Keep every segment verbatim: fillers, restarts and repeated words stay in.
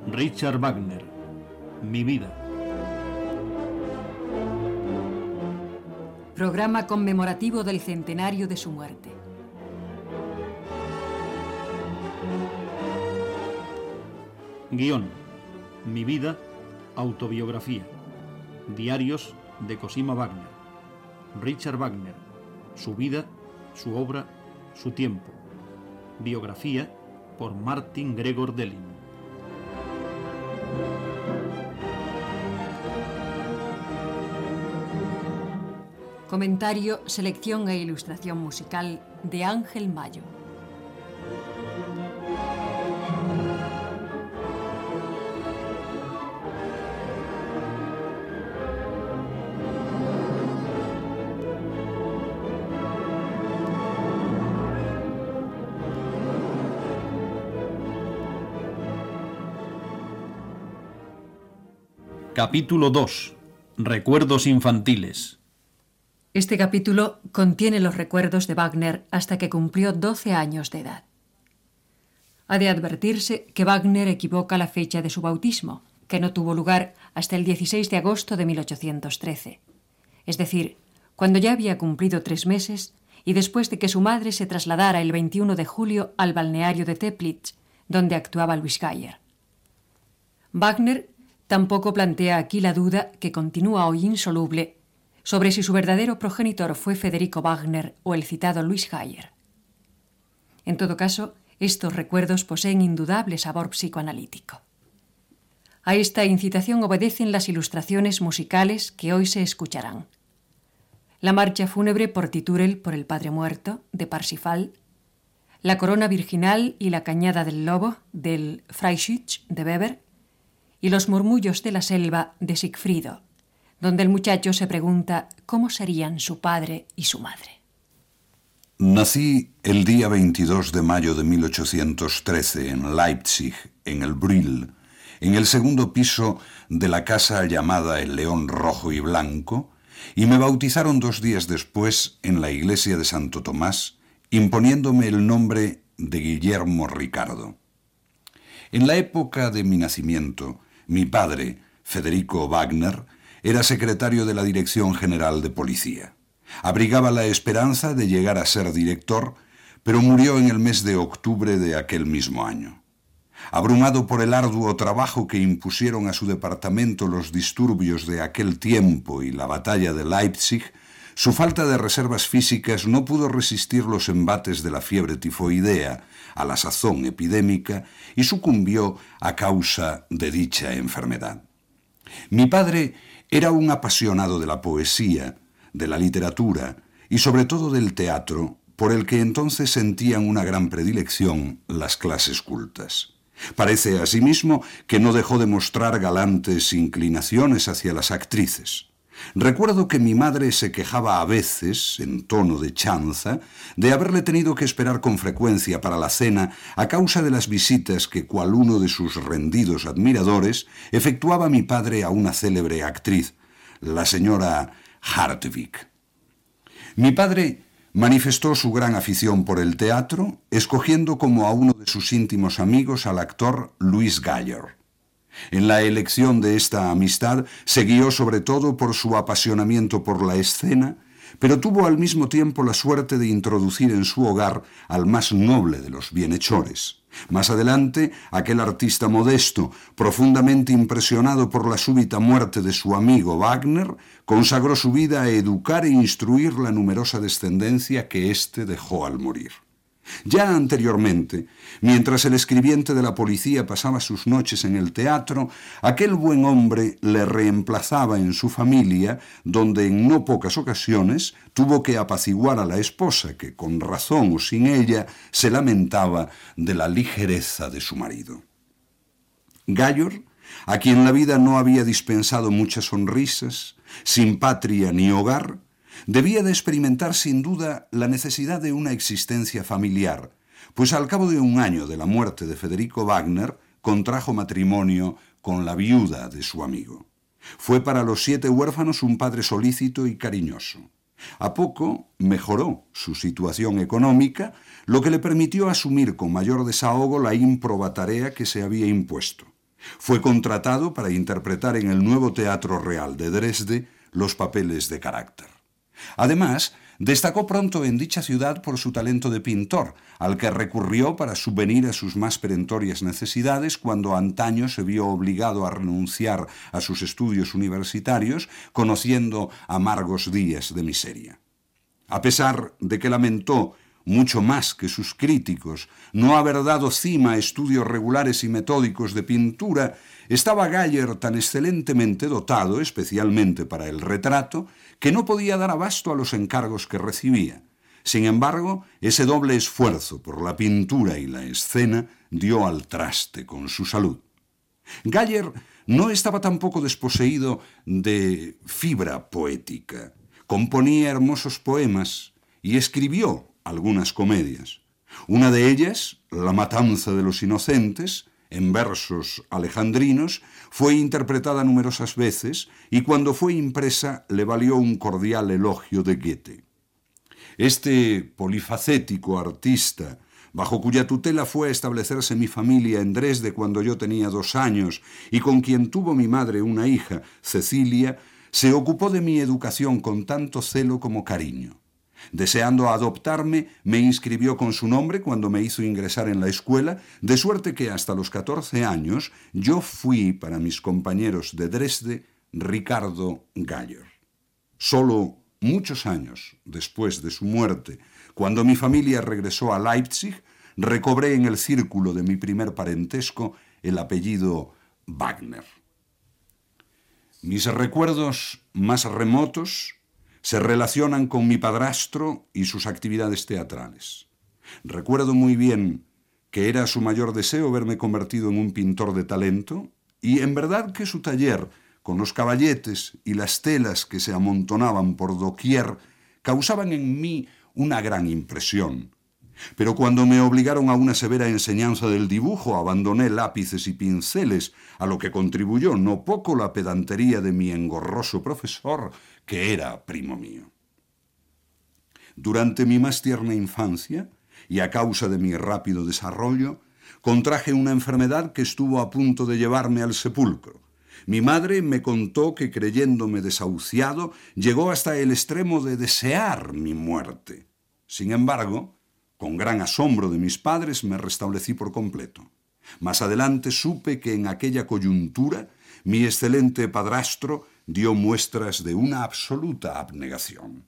Richard Wagner, Mi vida. Programa conmemorativo del centenario de su muerte. Guión: Mi vida, autobiografía. Diarios de Cosima Wagner. Richard Wagner, su vida, su obra, su tiempo. Biografía por Martin Gregor Delin. Comentario, selección e ilustración musical de Ángel Mayo. Capítulo dos. Recuerdos infantiles. Este capítulo contiene los recuerdos de Wagner hasta que cumplió doce años de edad. Ha de advertirse que Wagner equivoca la fecha de su bautismo, que no tuvo lugar hasta el dieciséis de agosto de mil ochocientos trece, es decir, cuando ya había cumplido tres meses y después de que su madre se trasladara el veintiuno de julio al balneario de Teplitz, donde actuaba Louis Geyer. Wagner tampoco plantea aquí la duda, que continúa hoy insoluble, sobre si su verdadero progenitor fue Federico Wagner o el citado Louis Geyer. En todo caso, estos recuerdos poseen indudable sabor psicoanalítico. A esta incitación obedecen las ilustraciones musicales que hoy se escucharán. La marcha fúnebre por Titurel por el Padre Muerto, de Parsifal, la corona virginal y la cañada del lobo, del Freischütz, de Weber, y los murmullos de la selva, de Sigfrido, donde el muchacho se pregunta cómo serían su padre y su madre. Nací el día veintidós de mayo de mil ochocientos trece en Leipzig, en el Brill, en el segundo piso de la casa llamada El León Rojo y Blanco, y me bautizaron dos días después en la iglesia de Santo Tomás, imponiéndome el nombre de Guillermo Ricardo. En la época de mi nacimiento, mi padre, Federico Wagner, era secretario de la Dirección General de Policía. Abrigaba la esperanza de llegar a ser director, pero murió en el mes de octubre de aquel mismo año. Abrumado por el arduo trabajo que impusieron a su departamento los disturbios de aquel tiempo y la batalla de Leipzig, su falta de reservas físicas no pudo resistir los embates de la fiebre tifoidea, a la sazón epidémica, y sucumbió a causa de dicha enfermedad. Mi padre era un apasionado de la poesía, de la literatura y sobre todo del teatro, por el que entonces sentían una gran predilección las clases cultas. Parece asimismo que no dejó de mostrar galantes inclinaciones hacia las actrices. Recuerdo que mi madre se quejaba a veces, en tono de chanza, de haberle tenido que esperar con frecuencia para la cena a causa de las visitas que, cual uno de sus rendidos admiradores, efectuaba mi padre a una célebre actriz, la señora Hartwig. Mi padre manifestó su gran afición por el teatro, escogiendo como a uno de sus íntimos amigos al actor Louis Geyer. En la elección de esta amistad se guió sobre todo por su apasionamiento por la escena, pero tuvo al mismo tiempo la suerte de introducir en su hogar al más noble de los bienhechores. Más adelante, aquel artista modesto, profundamente impresionado por la súbita muerte de su amigo Wagner, consagró su vida a educar e instruir la numerosa descendencia que éste dejó al morir. Ya anteriormente, mientras el escribiente de la policía pasaba sus noches en el teatro, aquel buen hombre le reemplazaba en su familia, donde en no pocas ocasiones tuvo que apaciguar a la esposa, que con razón o sin ella se lamentaba de la ligereza de su marido. Geyer, a quien la vida no había dispensado muchas sonrisas, sin patria ni hogar, debía de experimentar sin duda la necesidad de una existencia familiar, pues al cabo de un año de la muerte de Federico Wagner contrajo matrimonio con la viuda de su amigo. Fue para los siete huérfanos un padre solícito y cariñoso. A poco mejoró su situación económica, lo que le permitió asumir con mayor desahogo la ímproba tarea que se había impuesto. Fue contratado para interpretar en el nuevo Teatro Real de Dresde los papeles de carácter. Además, destacó pronto en dicha ciudad por su talento de pintor, al que recurrió para subvenir a sus más perentorias necesidades cuando antaño se vio obligado a renunciar a sus estudios universitarios, conociendo amargos días de miseria. A pesar de que lamentó, mucho más que sus críticos, no haber dado cima a estudios regulares y metódicos de pintura, estaba Galler tan excelentemente dotado, especialmente para el retrato, que no podía dar abasto a los encargos que recibía. Sin embargo, ese doble esfuerzo por la pintura y la escena dio al traste con su salud. Galler no estaba tampoco desposeído de fibra poética. Componía hermosos poemas y escribió algunas comedias. Una de ellas, La matanza de los inocentes, en versos alejandrinos, fue interpretada numerosas veces y cuando fue impresa le valió un cordial elogio de Goethe. Este polifacético artista, bajo cuya tutela fue a establecerse mi familia en Dresde cuando yo tenía dos años y con quien tuvo mi madre una hija, Cecilia, se ocupó de mi educación con tanto celo como cariño. Deseando adoptarme, me inscribió con su nombre cuando me hizo ingresar en la escuela, de suerte que hasta los catorce años yo fui para mis compañeros de Dresde Ricardo Galler. Solo muchos años después de su muerte, cuando mi familia regresó a Leipzig, recobré en el círculo de mi primer parentesco el apellido Wagner. Mis recuerdos más remotos se relacionan con mi padrastro y sus actividades teatrales. Recuerdo muy bien que era su mayor deseo verme convertido en un pintor de talento y en verdad que su taller, con los caballetes y las telas que se amontonaban por doquier, causaban en mí una gran impresión. Pero cuando me obligaron a una severa enseñanza del dibujo, abandoné lápices y pinceles, a lo que contribuyó no poco la pedantería de mi engorroso profesor, que era primo mío. Durante mi más tierna infancia, y a causa de mi rápido desarrollo, contraje una enfermedad que estuvo a punto de llevarme al sepulcro. Mi madre me contó que, creyéndome desahuciado, llegó hasta el extremo de desear mi muerte. Sin embargo, con gran asombro de mis padres me restablecí por completo. Más adelante supe que en aquella coyuntura mi excelente padrastro dio muestras de una absoluta abnegación.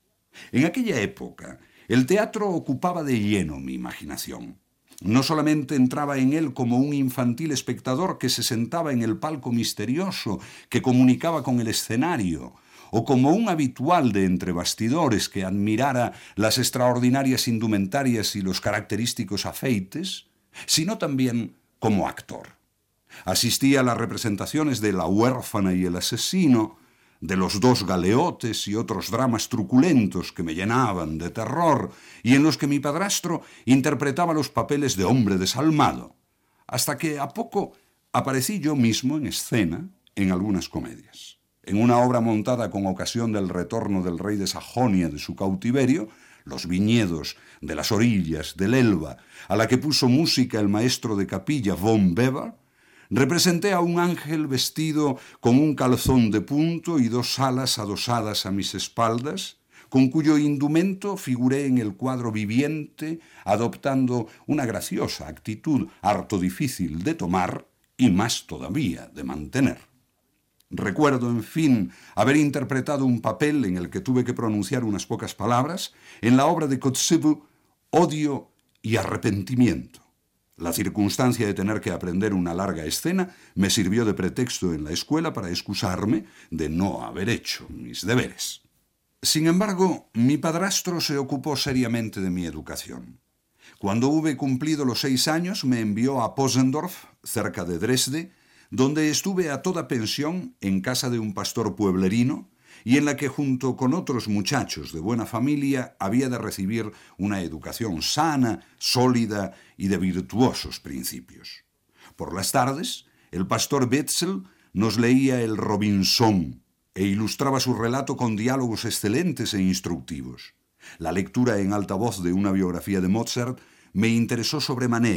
En aquella época, el teatro ocupaba de lleno mi imaginación. No solamente entraba en él como un infantil espectador que se sentaba en el palco misterioso que comunicaba con el escenario, o como un habitual de entre bastidores que admirara las extraordinarias indumentarias y los característicos afeites, sino también como actor. Asistía a las representaciones de La huérfana y el asesino, de Los dos galeotes y otros dramas truculentos que me llenaban de terror y en los que mi padrastro interpretaba los papeles de hombre desalmado, hasta que a poco aparecí yo mismo en escena en algunas comedias. En una obra montada con ocasión del retorno del rey de Sajonia de su cautiverio, Los viñedos de las orillas del Elba, a la que puso música el maestro de capilla von Weber, representé a un ángel vestido con un calzón de punto y dos alas adosadas a mis espaldas, con cuyo indumento figuré en el cuadro viviente, adoptando una graciosa actitud harto difícil de tomar y más todavía de mantener. Recuerdo, en fin, haber interpretado un papel en el que tuve que pronunciar unas pocas palabras en la obra de Kotzebue, Odio y Arrepentimiento. La circunstancia de tener que aprender una larga escena me sirvió de pretexto en la escuela para excusarme de no haber hecho mis deberes. Sin embargo, mi padrastro se ocupó seriamente de mi educación. Cuando hube cumplido los seis años, me envió a Posendorf, cerca de Dresde, donde estuve a toda pensión en casa de un pastor pueblerino y en la que junto con otros muchachos de buena familia había de recibir una educación sana, sólida y de virtuosos principios. Por las tardes, el pastor Wetzel nos leía el Robinson e ilustraba su relato con diálogos excelentes e instructivos. La lectura en alta voz de una biografía de Mozart me interesó sobremanera,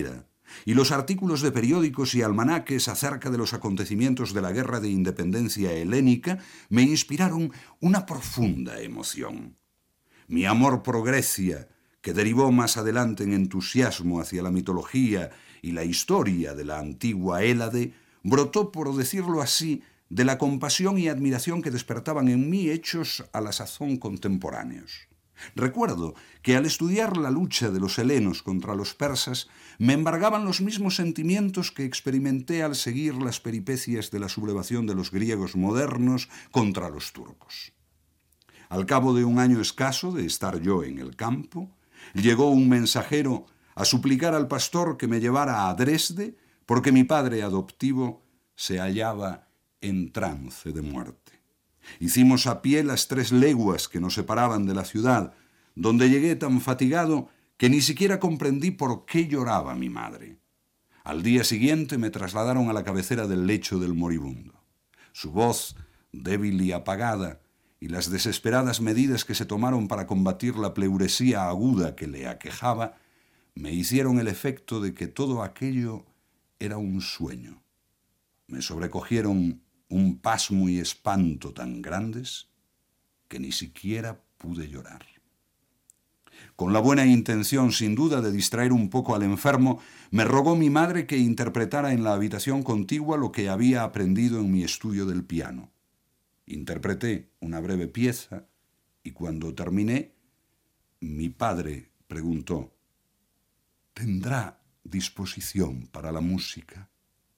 y los artículos de periódicos y almanaques acerca de los acontecimientos de la Guerra de Independencia helénica me inspiraron una profunda emoción. Mi amor por Grecia, que derivó más adelante en entusiasmo hacia la mitología y la historia de la antigua Hélade, brotó, por decirlo así, de la compasión y admiración que despertaban en mí hechos a la sazón contemporáneos. Recuerdo que al estudiar la lucha de los helenos contra los persas me embargaban los mismos sentimientos que experimenté al seguir las peripecias de la sublevación de los griegos modernos contra los turcos. Al cabo de un año escaso de estar yo en el campo, llegó un mensajero a suplicar al pastor que me llevara a Dresde porque mi padre adoptivo se hallaba en trance de muerte. Hicimos a pie las tres leguas que nos separaban de la ciudad, donde llegué tan fatigado que ni siquiera comprendí por qué lloraba mi madre. Al día siguiente me trasladaron a la cabecera del lecho del moribundo. Su voz, débil y apagada, y las desesperadas medidas que se tomaron para combatir la pleuresía aguda que le aquejaba, me hicieron el efecto de que todo aquello era un sueño. Me sobrecogieron un pasmo y espanto tan grandes que ni siquiera pude llorar. Con la buena intención, sin duda, de distraer un poco al enfermo, me rogó mi madre que interpretara en la habitación contigua lo que había aprendido en mi estudio del piano. Interpreté una breve pieza y cuando terminé, mi padre preguntó: ¿tendrá disposición para la música?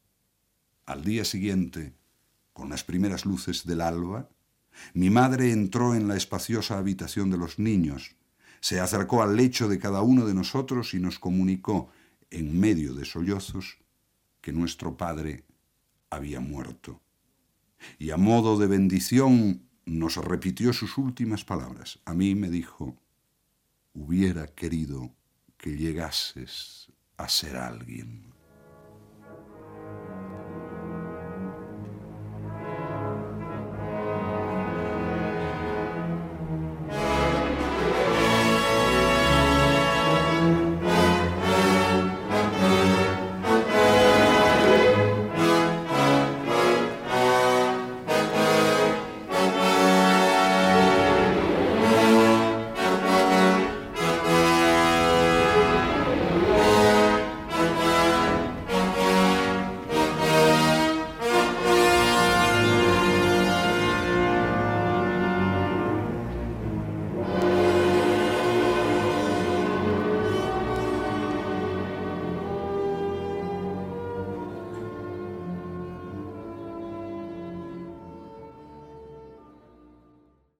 Al día siguiente, con las primeras luces del alba, mi madre entró en la espaciosa habitación de los niños, se acercó al lecho de cada uno de nosotros y nos comunicó, en medio de sollozos, que nuestro padre había muerto. Y a modo de bendición nos repitió sus últimas palabras. A mí me dijo: hubiera querido que llegases a ser alguien.